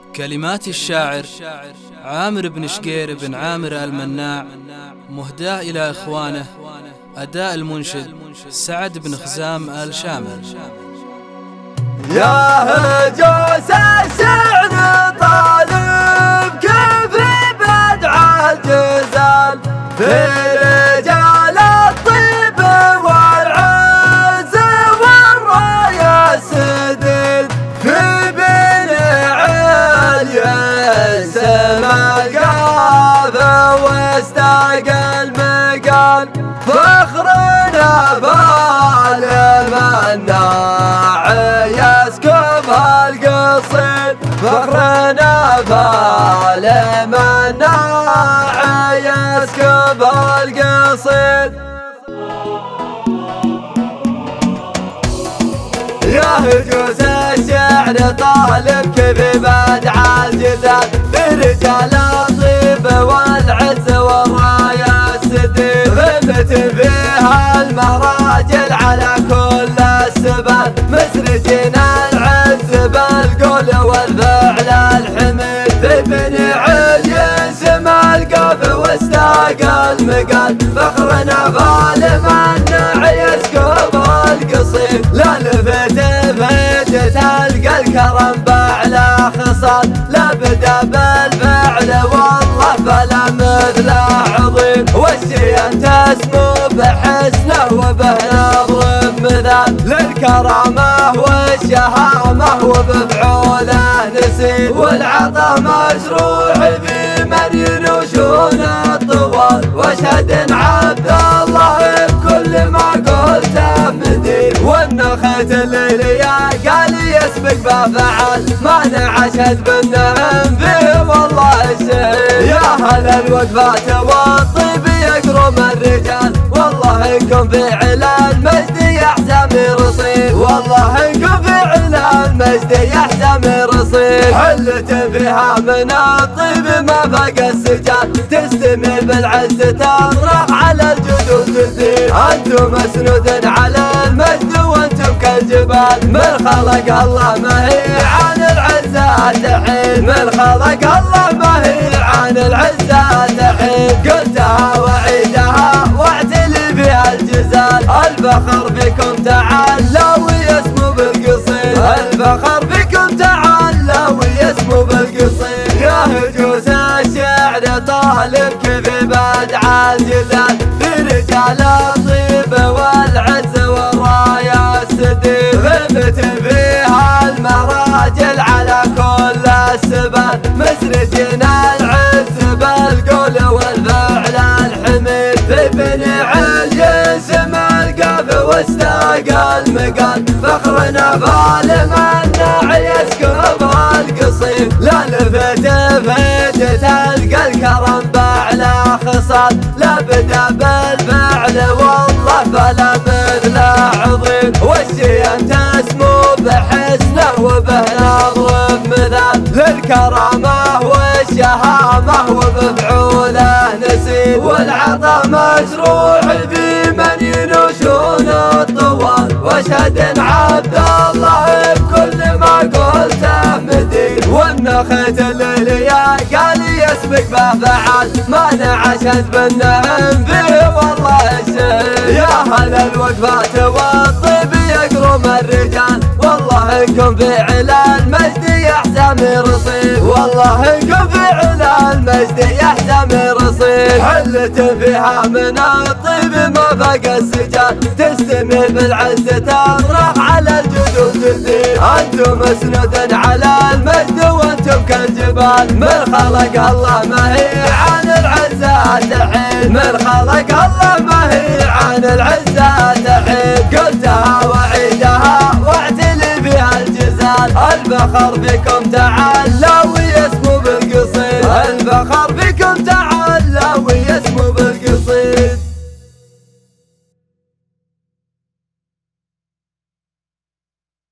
كلمات الشاعر عامر بن شقير بن عامر المناع، مهداة إلى إخوانه. أداء المنشد سعد بن خزام آل شامل. يا هجوس الشعر طالب كيف بدع الجزال في رجال الطيب والعز والراية السدل في بنع السما القافة واستاق المقال فخرنا بالمناع يسكب القصيد فخرنا بالمناع يسكب القصيد. يا هجوس الشعر طالب كيف بدع الجدال برجال الطيب والعز والراية السديد غمت فيها المراجل على كل السبال مسرجين العز بالقول والفعل الحميد في بنع ينسمع القاف واستاق المقال فخرنا بالمناع يسكب القصيد لا لفت تلقى الكرم بعلى خصال لا بدا بالفعل والله فلا مثل عظيم والشيء تسمو بحسنه وبه نضرب مثال للكرامه والشهامه وبفعوله نسيب والعطا مشروع في من ينوشون الطوال واشهد عبد الله بكل ما قلته مدين والنخت الليلية قال يسبق بفعل ما نعشت بالنهم فيه والله الشهيد. يا هل الوقفات والطيب يقرم الرجال والله انكم فعل المجد يحسم رصيد والله انكم فعل المجد يحسم رصيد حلة فيها من الطيب ما فاق السجال تستمر بالعز تطرح على الجدود تزيد انتم مسنود على المجد وانتم كالجبال من خلق الله ما هي عن العزة تحيد من خلق الله ما هي عن العزة تحيد قلتها وعيدها واعتلي بها الجزال الفخر بكم تعالى ويسمو بالقصيد الفخر بكم تعالى ويسمو بالقصيد. يا هجوس الشعر طالب كيف بدع الجزال برجال الطيب والعز والراية السديد غمت فيها المراجل على كل السبال مسرجين العز بالقول والفعل الحميد في بنع ينسمع القاف واستاق المقال فخرنا بالمناع يسكب القصيد لا لفت تلقى الكرم بعلى خصال لا بدا بالفعل والله فلا مثل عظيم والشيء تسمو بحسنه وبه نضرب مثال للكرامه والشهامه وبفعوله نسيب والعطا مشروع في من ينوشون الطوال واشهد عبد الله بكل ما قلته مدين والنخت الليلية قال يسبق بفعل ما نعشت بالنهم فيه والله الشهيد. يا هل الوقفات والطيب يقرم الرجال والله انكم فعل المجد يحسم رصيد والله انكم فعل المجد يحسم رصيد حلة فيها من الطيب ما فاق السجال تستمر بالعز تطرح على الجدود تزيد انتم مسنود على المجد وانتم كالجبال من خلق الله ما هي عن العزة تحيد من خلق الله ما هي عن العزة